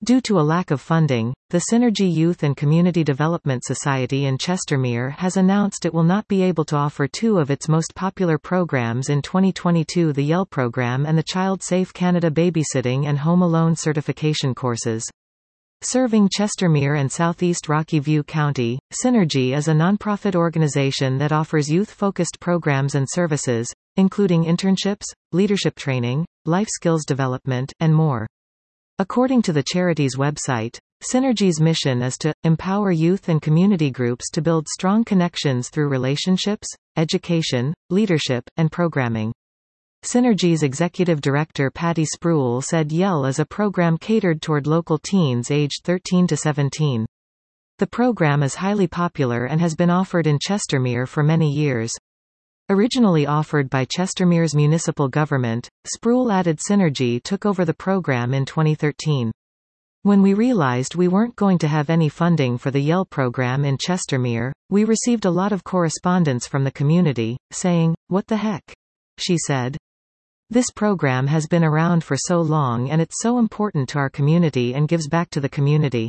Due to a lack of funding, the Synergy Youth and Community Development Society in Chestermere has announced it will not be able to offer two of its most popular programs in 2022: the YEL program and the Child Safe Canada Babysitting and Home Alone Certification courses. Serving Chestermere and Southeast Rocky View County, Synergy is a nonprofit organization that offers youth-focused programs and services, including internships, leadership training, life skills development, and more. According to the charity's website, Synergy's mission is to empower youth and community groups to build strong connections through relationships, education, leadership, and programming. Synergy's executive director Patty Spruill said YEL is a program catered toward local teens aged 13 to 17. The program is highly popular and has been offered in Chestermere for many years. Originally offered by Chestermere's municipal government, Spruill added Synergy took over the program in 2013. When we realized we weren't going to have any funding for the YEL program in Chestermere, we received a lot of correspondence from the community, saying, "What the heck?" she said. This program has been around for so long and it's so important to our community and gives back to the community.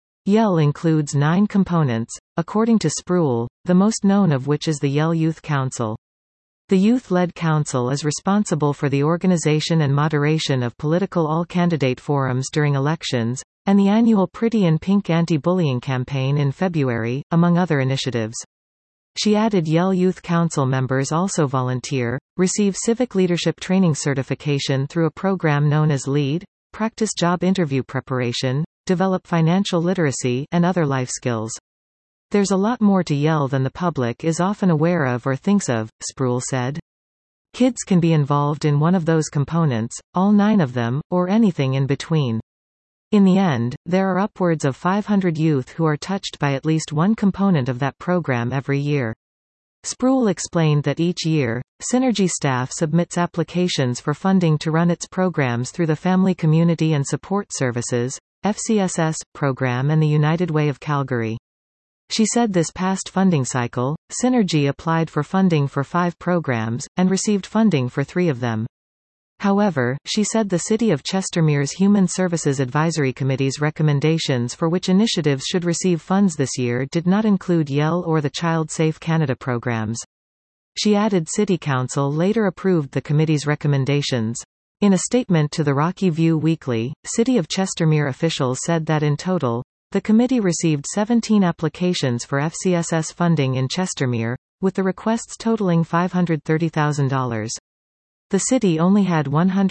YEL includes 9 components, according to Spruill, the most known of which is the YEL Youth Council. The Youth-led Council is responsible for the organization and moderation of political all-candidate forums during elections, and the annual Pretty in Pink anti-bullying campaign in February, among other initiatives. She added YEL Youth Council members also volunteer, receive civic leadership training certification through a program known as LEAD, practice job interview preparation, develop financial literacy, and other life skills. There's a lot more to YEL than the public is often aware of or thinks of, Spruill said. Kids can be involved in one of those components, all 9 of them, or anything in between. In the end, there are upwards of 500 youth who are touched by at least one component of that program every year. Spruill explained that each year, Synergy staff submits applications for funding to run its programs through the Family Community and Support Services (FCSS) program and the United Way of Calgary. She said this past funding cycle, Synergy applied for funding for 5 programs, and received funding for 3 of them. However, she said the City of Chestermere's Human Services Advisory Committee's recommendations for which initiatives should receive funds this year did not include YEL or the Child Safe Canada programs. She added City Council later approved the committee's recommendations. In a statement to the Rocky View Weekly, City of Chestermere officials said that in total, the committee received 17 applications for FCSS funding in Chestermere, with the requests totaling $530,000. The city only had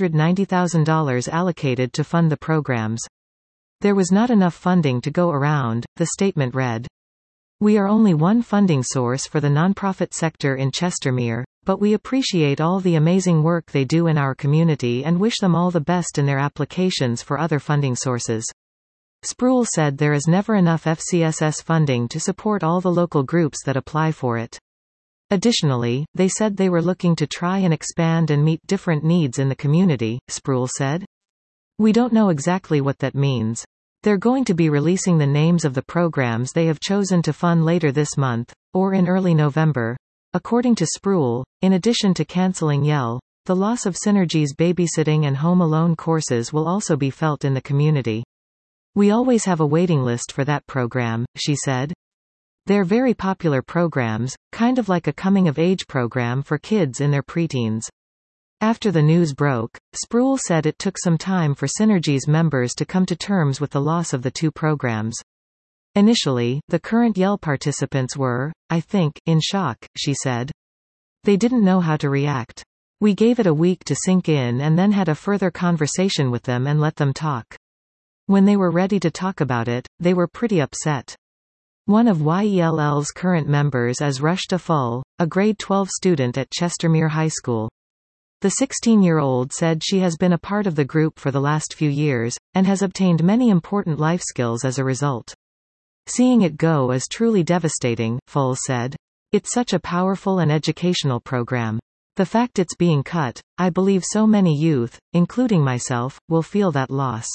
$190,000 allocated to fund the programs. There was not enough funding to go around, the statement read. We are only one funding source for the nonprofit sector in Chestermere, but we appreciate all the amazing work they do in our community and wish them all the best in their applications for other funding sources. Spruill said there is never enough FCSS funding to support all the local groups that apply for it. Additionally, they said they were looking to try and expand and meet different needs in the community, Spruill said. We don't know exactly what that means. They're going to be releasing the names of the programs they have chosen to fund later this month, or in early November. According to Spruill, in addition to cancelling YEL, the loss of Synergy's babysitting and home alone courses will also be felt in the community. We always have a waiting list for that program, she said. They're very popular programs, kind of like a coming-of-age program for kids in their preteens. After the news broke, Spruill said it took some time for Synergy's members to come to terms with the loss of the 2 programs. Initially, the current YEL participants were, I think, in shock, she said. They didn't know how to react. We gave it a week to sink in and then had a further conversation with them and let them talk. When they were ready to talk about it, they were pretty upset. One of YELL's current members is Rushda Full, a grade 12 student at Chestermere High School. The 16-year-old said she has been a part of the group for the last few years, and has obtained many important life skills as a result. Seeing it go is truly devastating, Full said. It's such a powerful and educational program. The fact it's being cut, I believe so many youth, including myself, will feel that loss.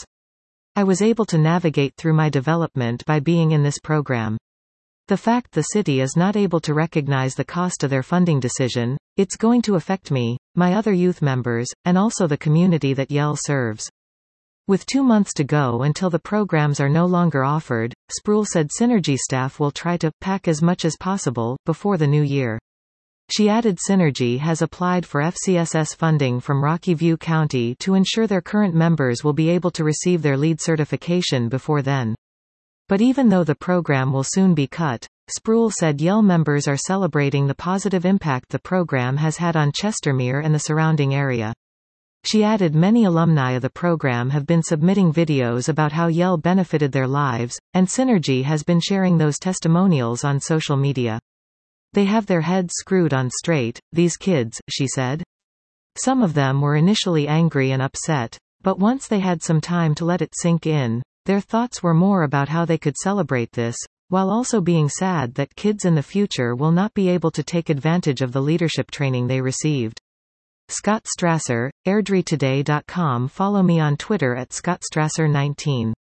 I was able to navigate through my development by being in this program. The fact the city is not able to recognize the cost of their funding decision, it's going to affect me, my other youth members, and also the community that YEL serves. With 2 months to go until the programs are no longer offered, Spruill said Synergy staff will try to pack as much as possible before the new year. She added Synergy has applied for FCSS funding from Rocky View County to ensure their current members will be able to receive their LEED certification before then. But even though the program will soon be cut, Spruill said YEL members are celebrating the positive impact the program has had on Chestermere and the surrounding area. She added many alumni of the program have been submitting videos about how YEL benefited their lives, and Synergy has been sharing those testimonials on social media. They have their heads screwed on straight, these kids, she said. Some of them were initially angry and upset, but once they had some time to let it sink in, their thoughts were more about how they could celebrate this, while also being sad that kids in the future will not be able to take advantage of the leadership training they received. Scott Strasser, airdrietoday.com. Follow me on Twitter at scottstrasser19.